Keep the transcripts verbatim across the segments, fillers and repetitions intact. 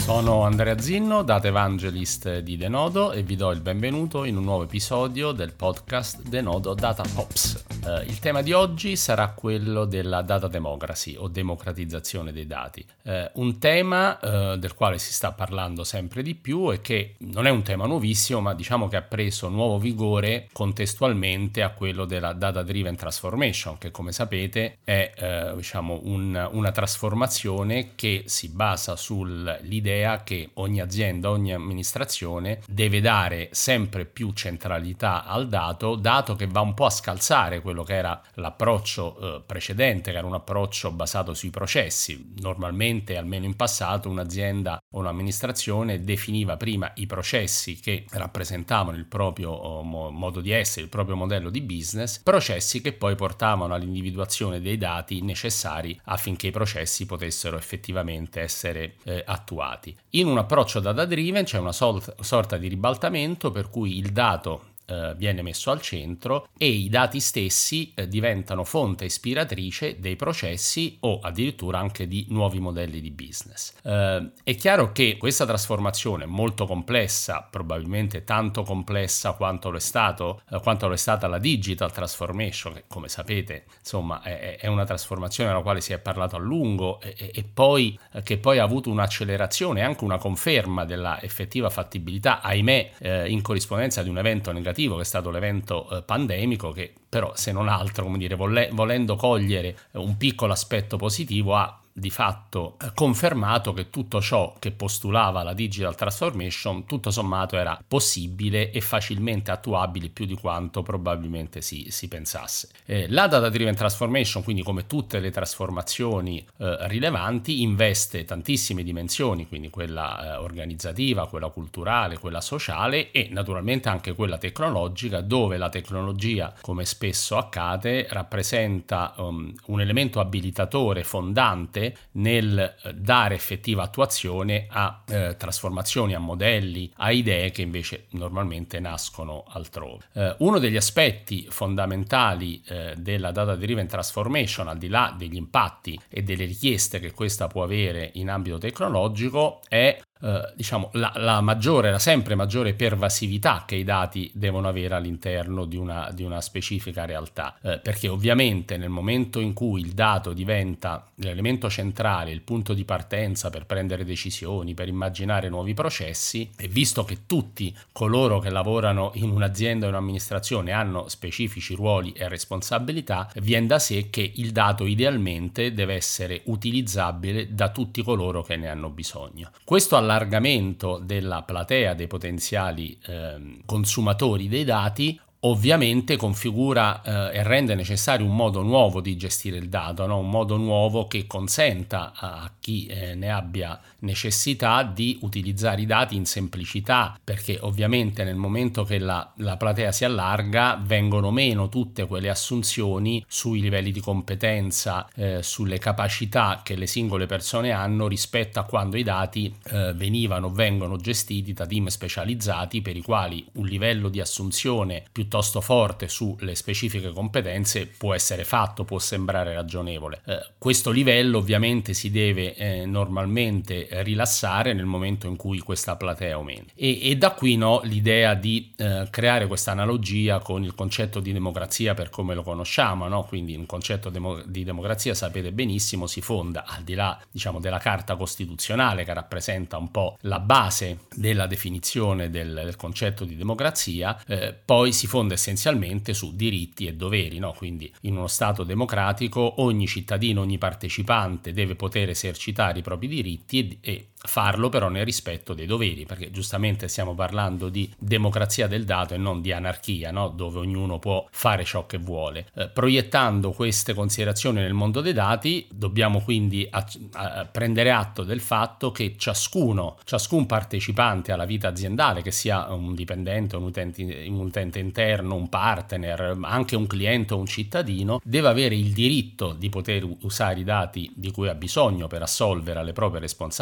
Sono Andrea Zinno, Data Evangelist di Denodo, e vi do il benvenuto in un nuovo episodio del podcast Denodo Data Pops. Uh, il tema di oggi sarà quello della data democracy o democratizzazione dei dati. Uh, un tema uh, del quale si sta parlando sempre di più e che non è un tema nuovissimo, ma diciamo che ha preso nuovo vigore contestualmente a quello della data driven transformation, che come sapete è uh, diciamo un, una trasformazione che si basa sull'idea che ogni azienda, ogni amministrazione deve dare sempre più centralità al dato, dato che va un po' a scalzare quello che era l'approccio eh, precedente, che era un approccio basato sui processi. Normalmente, almeno in passato, un'azienda o un'amministrazione definiva prima i processi che rappresentavano il proprio oh, modo di essere, il proprio modello di business, processi che poi portavano all'individuazione dei dati necessari affinché i processi potessero effettivamente essere eh, attuati. In un approccio data driven c'è una sol- sorta di ribaltamento per cui il dato eh, viene messo al centro e i dati stessi eh, diventano fonte ispiratrice dei processi o addirittura anche di nuovi modelli di business. Eh, è chiaro che questa trasformazione molto complessa, probabilmente tanto complessa quanto lo è stato, eh, quanto lo è stata la digital transformation, che come sapete insomma è, è una trasformazione della quale si è parlato a lungo e, e poi eh, che poi ha avuto un'accelerazione e anche una conferma della effettiva fattibilità, ahimè eh, in corrispondenza di un evento negativo che è stato l'evento eh, pandemico, che però se non altro, come dire, vole- volendo cogliere un piccolo aspetto positivo ha di fatto confermato che tutto ciò che postulava la digital transformation tutto sommato era possibile e facilmente attuabile più di quanto probabilmente si, si pensasse. Eh, la data driven transformation, quindi come tutte le trasformazioni eh, rilevanti, investe tantissime dimensioni, quindi quella eh, organizzativa, quella culturale, quella sociale e naturalmente anche quella tecnologica, dove la tecnologia, come spesso accade, rappresenta um, un elemento abilitatore fondante nel dare effettiva attuazione a eh, trasformazioni, a modelli, a idee che invece normalmente nascono altrove. Eh, uno degli aspetti fondamentali eh, della data driven transformation, al di là degli impatti e delle richieste che questa può avere in ambito tecnologico, è Uh, diciamo la, la maggiore, la sempre maggiore pervasività che i dati devono avere all'interno di una, di una specifica realtà, uh, perché ovviamente nel momento in cui il dato diventa l'elemento centrale, il punto di partenza per prendere decisioni, per immaginare nuovi processi, e visto che tutti coloro che lavorano in un'azienda o in un'amministrazione hanno specifici ruoli e responsabilità, viene da sé che il dato idealmente deve essere utilizzabile da tutti coloro che ne hanno bisogno. Questo alla allargamento della platea dei potenziali eh, consumatori dei dati ovviamente configura eh, e rende necessario un modo nuovo di gestire il dato, no? Un modo nuovo che consenta a chi eh, ne abbia necessità di utilizzare i dati in semplicità, perché ovviamente nel momento che la, la platea si allarga vengono meno tutte quelle assunzioni sui livelli di competenza, eh, sulle capacità che le singole persone hanno rispetto a quando i dati eh, venivano, vengono gestiti da team specializzati per i quali un livello di assunzione più piuttosto forte sulle specifiche competenze può essere fatto, può sembrare ragionevole. Eh, questo livello ovviamente si deve eh, normalmente rilassare nel momento in cui questa platea aumenta. E, e da qui no, l'idea di eh, creare questa analogia con il concetto di democrazia per come lo conosciamo, no? Quindi un concetto demo- di democrazia, sapete benissimo, si fonda al di là, diciamo, della Carta Costituzionale, che rappresenta un po' la base della definizione del, del concetto di democrazia, eh, poi si fonda essenzialmente su diritti e doveri, no? Quindi in uno Stato democratico ogni cittadino, ogni partecipante deve poter esercitare i propri diritti e, e farlo però nel rispetto dei doveri, perché giustamente stiamo parlando di democrazia del dato e non di anarchia, no? Dove ognuno può fare ciò che vuole. Eh, proiettando queste considerazioni nel mondo dei dati, dobbiamo quindi a, a prendere atto del fatto che ciascuno, ciascun partecipante alla vita aziendale, che sia un dipendente, un utente, un utente interno, un partner, anche un cliente o un cittadino, deve avere il diritto di poter usare i dati di cui ha bisogno per assolvere alle proprie responsabilità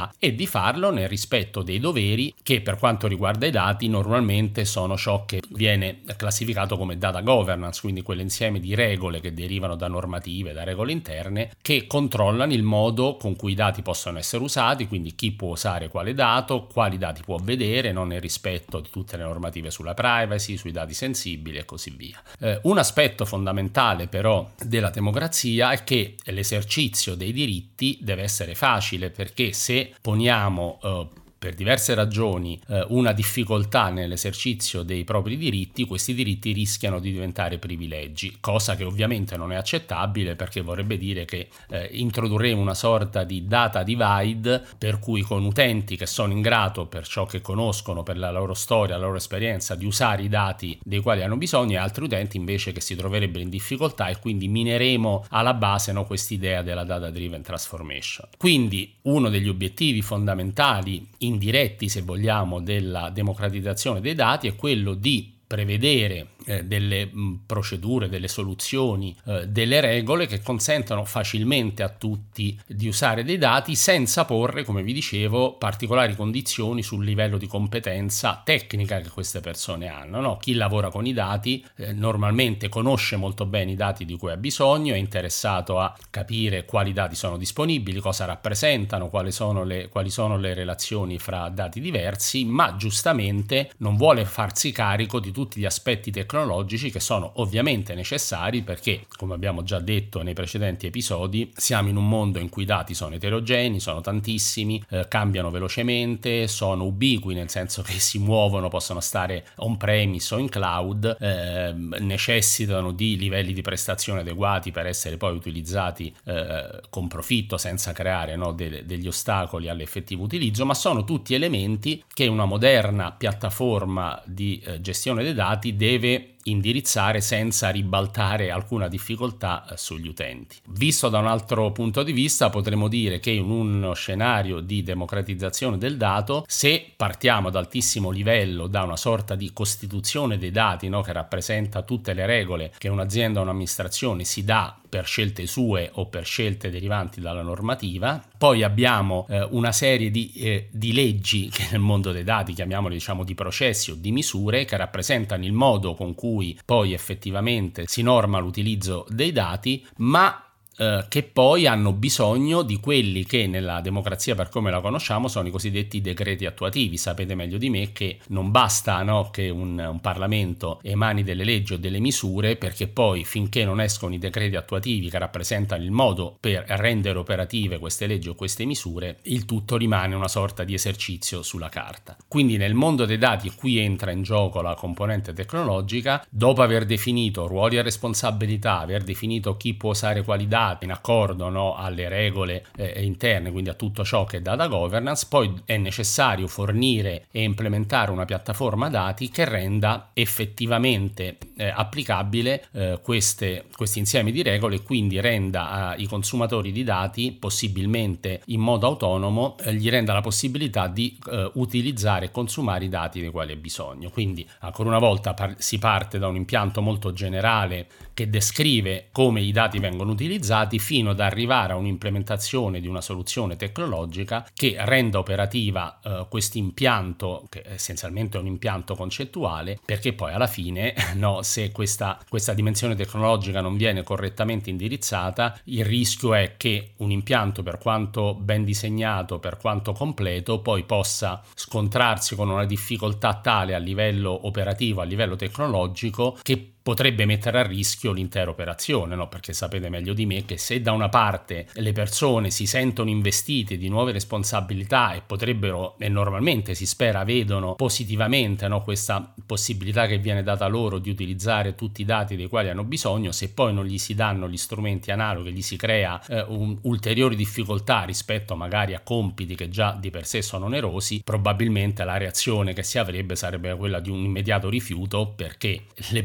responsabilità e di farlo nel rispetto dei doveri che, per quanto riguarda i dati, normalmente sono ciò che viene classificato come data governance, quindi quell'insieme di regole che derivano da normative, da regole interne, che controllano il modo con cui i dati possono essere usati, quindi chi può usare quale dato, quali dati può vedere, non nel rispetto di tutte le normative sulla privacy, sui dati sensibili e così via. Eh, un aspetto fondamentale però della democrazia è che l'esercizio dei diritti deve essere facile, perché se poniamo eh, per diverse ragioni eh, una difficoltà nell'esercizio dei propri diritti, questi diritti rischiano di diventare privilegi, cosa che ovviamente non è accettabile, perché vorrebbe dire che eh, introdurremo una sorta di data divide, per cui con utenti che sono in grado, per ciò che conoscono, per la loro storia, la loro esperienza, di usare i dati dei quali hanno bisogno, e altri utenti invece che si troverebbero in difficoltà, e quindi mineremo alla base, no, quest'idea della data driven transformation. Quindi uno degli obiettivi fondamentali indiretti, se vogliamo, della democratizzazione dei dati è quello di prevedere eh, delle mh, procedure, delle soluzioni, eh, delle regole che consentano facilmente a tutti di usare dei dati senza porre, come vi dicevo, particolari condizioni sul livello di competenza tecnica che queste persone hanno, no? Chi lavora con i dati eh, normalmente conosce molto bene i dati di cui ha bisogno, è interessato a capire quali dati sono disponibili, cosa rappresentano, quali sono le, quali sono le relazioni fra dati diversi, ma giustamente non vuole farsi carico di tutti gli aspetti tecnologici che sono ovviamente necessari, perché, come abbiamo già detto nei precedenti episodi, siamo in un mondo in cui i dati sono eterogenei, sono tantissimi, eh, cambiano velocemente, sono ubiqui, nel senso che si muovono, possono stare on-premise o in cloud, eh, necessitano di livelli di prestazione adeguati per essere poi utilizzati eh, con profitto, senza creare, no, de- degli ostacoli all'effettivo utilizzo, ma sono tutti elementi che una moderna piattaforma di eh, gestione dei dati deve indirizzare senza ribaltare alcuna difficoltà sugli utenti. Visto da un altro punto di vista, potremmo dire che in uno scenario di democratizzazione del dato, se partiamo ad altissimo livello da una sorta di costituzione dei dati, no, che rappresenta tutte le regole che un'azienda o un'amministrazione si dà per scelte sue o per scelte derivanti dalla normativa, poi abbiamo eh, una serie di, eh, di leggi che nel mondo dei dati chiamiamole, diciamo, di processi o di misure, che rappresentano il modo con cui poi effettivamente si norma l'utilizzo dei dati, ma Eh, che poi hanno bisogno di quelli che nella democrazia, per come la conosciamo, sono i cosiddetti decreti attuativi. Sapete meglio di me che non basta, no, che un, un Parlamento emani delle leggi o delle misure, perché poi finché non escono i decreti attuativi che rappresentano il modo per rendere operative queste leggi o queste misure, il tutto rimane una sorta di esercizio sulla carta. Quindi nel mondo dei dati qui entra in gioco la componente tecnologica. Dopo aver definito ruoli e responsabilità, aver definito chi può usare quali dati in accordo, no, alle regole eh, interne, quindi a tutto ciò che è data governance, poi è necessario fornire e implementare una piattaforma dati che renda effettivamente eh, applicabile eh, queste, questi insiemi di regole, e quindi renda ai consumatori di dati, possibilmente in modo autonomo, eh, gli renda la possibilità di eh, utilizzare e consumare i dati dei quali ha bisogno. Quindi ancora una volta par- si parte da un impianto molto generale che descrive come i dati vengono utilizzati, fino ad arrivare a un'implementazione di una soluzione tecnologica che renda operativa eh, questo impianto, che essenzialmente è un impianto concettuale, perché poi alla fine, no, se questa, questa dimensione tecnologica non viene correttamente indirizzata, il rischio è che un impianto, per quanto ben disegnato, per quanto completo, poi possa scontrarsi con una difficoltà tale a livello operativo, a livello tecnologico, che potrebbe mettere a rischio l'intera operazione, no? Perché sapete meglio di me che se da una parte le persone si sentono investite di nuove responsabilità e potrebbero, e normalmente si spera vedono positivamente, no, questa possibilità che viene data loro di utilizzare tutti i dati dei quali hanno bisogno, se poi non gli si danno gli strumenti analoghi, gli si crea eh, un, ulteriori difficoltà rispetto magari a compiti che già di per sé sono onerosi, probabilmente la reazione che si avrebbe sarebbe quella di un immediato rifiuto, perché le persone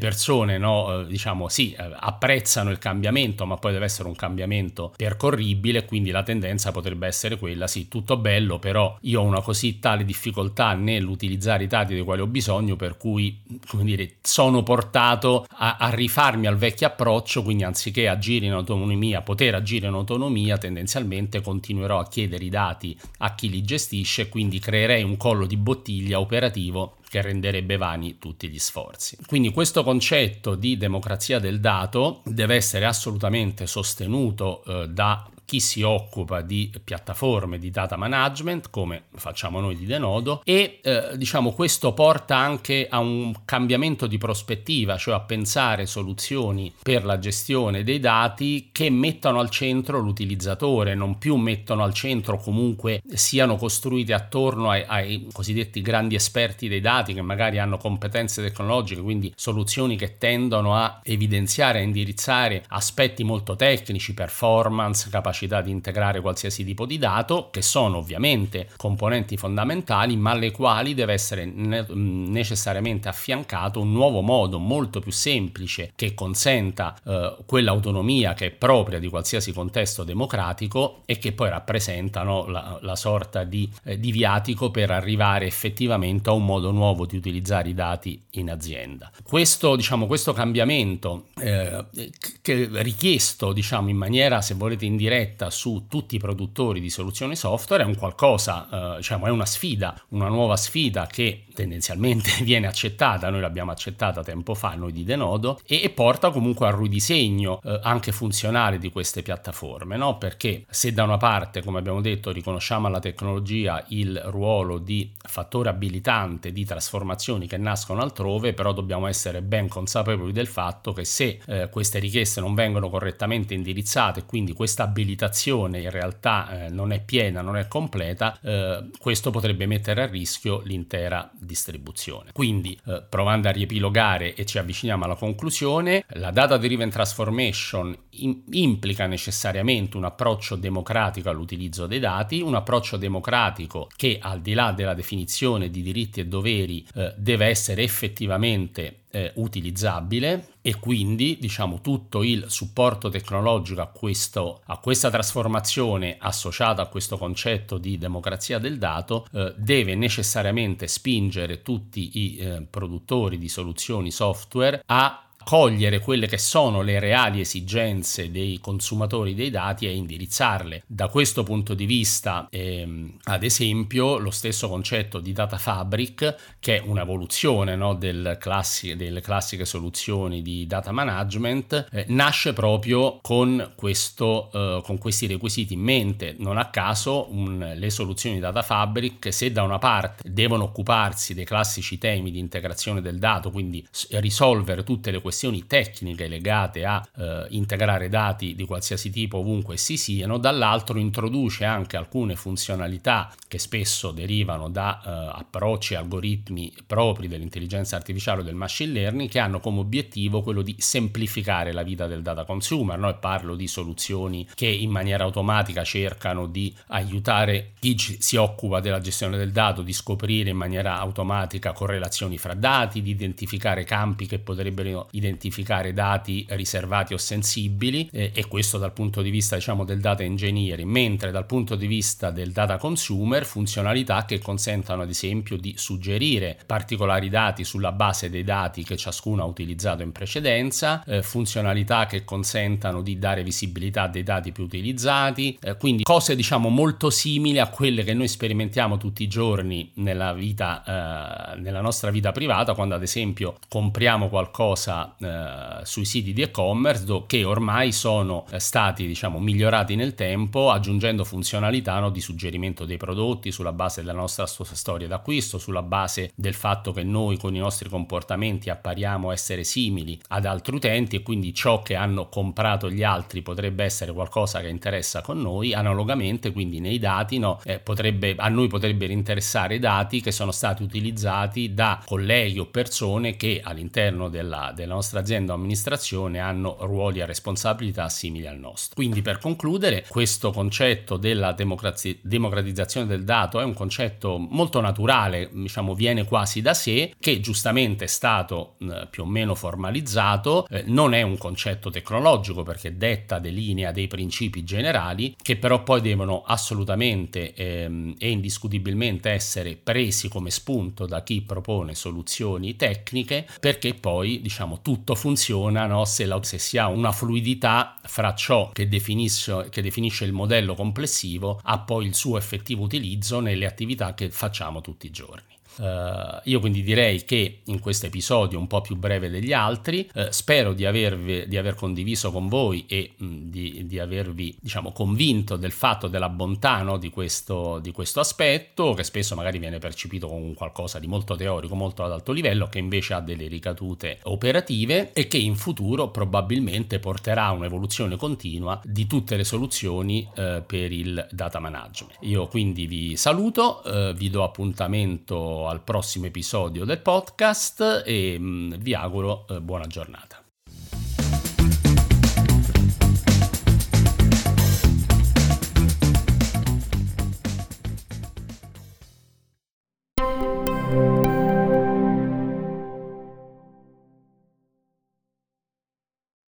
persone, no, eh, diciamo sì, eh, apprezzano il cambiamento, ma poi deve essere un cambiamento percorribile, quindi la tendenza potrebbe essere quella, sì, tutto bello, però io ho una così tale difficoltà nell'utilizzare i dati dei quali ho bisogno, per cui, come dire, sono portato a, a rifarmi al vecchio approccio, quindi anziché agire in autonomia, poter agire in autonomia, tendenzialmente continuerò a chiedere i dati a chi li gestisce, quindi creerei un collo di bottiglia operativo che renderebbe vani tutti gli sforzi. Quindi questo concetto di democrazia del dato deve essere assolutamente sostenuto eh, da chi si occupa di piattaforme di data management, come facciamo noi di Denodo, e eh, diciamo questo porta anche a un cambiamento di prospettiva, cioè a pensare soluzioni per la gestione dei dati che mettano al centro l'utilizzatore, non più mettono al centro, comunque siano costruiti attorno ai, ai cosiddetti grandi esperti dei dati che magari hanno competenze tecnologiche, quindi soluzioni che tendono a evidenziare, a indirizzare aspetti molto tecnici, performance, capacità di integrare qualsiasi tipo di dato, che sono ovviamente componenti fondamentali, ma alle quali deve essere ne- necessariamente affiancato un nuovo modo molto più semplice che consenta eh, quell'autonomia che è propria di qualsiasi contesto democratico e che poi rappresentano la, la sorta di, eh, di viatico per arrivare effettivamente a un modo nuovo di utilizzare i dati in azienda. Questo, diciamo, questo cambiamento eh, che richiesto, diciamo, in maniera, se volete, indiretta su tutti i produttori di soluzioni software è un qualcosa, eh, diciamo, è una sfida, una nuova sfida che tendenzialmente viene accettata, noi l'abbiamo accettata tempo fa, noi di Denodo, e, e porta comunque al ridisegno eh, anche funzionale di queste piattaforme, no? Perché se da una parte, come abbiamo detto, riconosciamo alla tecnologia il ruolo di fattore abilitante di trasformazioni che nascono altrove, però dobbiamo essere ben consapevoli del fatto che se eh, queste richieste non vengono correttamente indirizzate, quindi questa abilitazione in realtà eh, non è piena, non è completa, eh, questo potrebbe mettere a rischio l'intera distribuzione. Quindi, eh, provando a riepilogare e ci avviciniamo alla conclusione, la data driven transformation in- implica necessariamente un approccio democratico all'utilizzo dei dati, un approccio democratico che, al di là della definizione di diritti e doveri, eh, deve essere effettivamente Eh, utilizzabile, e quindi, diciamo, tutto il supporto tecnologico a, questo, a questa trasformazione associata a questo concetto di democrazia del dato eh, deve necessariamente spingere tutti i eh, produttori di soluzioni software a cogliere quelle che sono le reali esigenze dei consumatori dei dati e indirizzarle. Da questo punto di vista, ehm, ad esempio, lo stesso concetto di data fabric, che è un'evoluzione, no, del classi- delle classiche soluzioni di data management, eh, nasce proprio con, questo, eh, con questi requisiti in mente. Non a caso un, le soluzioni di data fabric, se da una parte devono occuparsi dei classici temi di integrazione del dato, quindi risolvere tutte le questioni tecniche legate a eh, integrare dati di qualsiasi tipo ovunque essi siano, dall'altro introduce anche alcune funzionalità che spesso derivano da eh, approcci e algoritmi propri dell'intelligenza artificiale o del machine learning, che hanno come obiettivo quello di semplificare la vita del data consumer, no? E parlo di soluzioni che in maniera automatica cercano di aiutare chi si occupa della gestione del dato di scoprire in maniera automatica correlazioni fra dati, di identificare campi che potrebbero identificare dati riservati o sensibili, eh, e questo dal punto di vista, diciamo, del data engineering, mentre dal punto di vista del data consumer funzionalità che consentano ad esempio di suggerire particolari dati sulla base dei dati che ciascuno ha utilizzato in precedenza, eh, funzionalità che consentano di dare visibilità dei dati più utilizzati, eh, quindi cose, diciamo, molto simili a quelle che noi sperimentiamo tutti i giorni nella vita, eh, nella nostra vita privata, quando ad esempio compriamo qualcosa Uh, sui siti di e-commerce, do, che ormai sono uh, stati, diciamo, migliorati nel tempo, aggiungendo funzionalità, no, di suggerimento dei prodotti sulla base della nostra st- storia d'acquisto, sulla base del fatto che noi con i nostri comportamenti appariamo essere simili ad altri utenti, e quindi ciò che hanno comprato gli altri potrebbe essere qualcosa che interessa con noi. Analogamente, quindi, nei dati, no, eh, potrebbe, a noi potrebbero interessare i dati che sono stati utilizzati da colleghi o persone che all'interno della, della nostra azienda o amministrazione hanno ruoli e responsabilità simili al nostro. Quindi, per concludere, questo concetto della democrazi- democratizzazione del dato è un concetto molto naturale, diciamo viene quasi da sé, che giustamente è stato eh, più o meno formalizzato, eh, non è un concetto tecnologico perché detta, delinea dei principi generali che però poi devono assolutamente ehm, e indiscutibilmente essere presi come spunto da chi propone soluzioni tecniche, perché poi diciamo tutto funziona, no? se, la, se si ha una fluidità fra ciò che definisce, che definisce il modello complessivo a poi il suo effettivo utilizzo nelle attività che facciamo tutti i giorni. Uh, io quindi direi che in questo episodio un po' più breve degli altri uh, spero di, avervi, di aver condiviso con voi e mh, di, di avervi diciamo convinto del fatto della bontà, no, di, questo, di questo aspetto, che spesso magari viene percepito come qualcosa di molto teorico, molto ad alto livello, che invece ha delle ricadute operative e che in futuro probabilmente porterà a un'evoluzione continua di tutte le soluzioni uh, per il data management. Io quindi vi saluto, uh, vi do appuntamento al prossimo episodio del podcast e mh, vi auguro eh, buona giornata.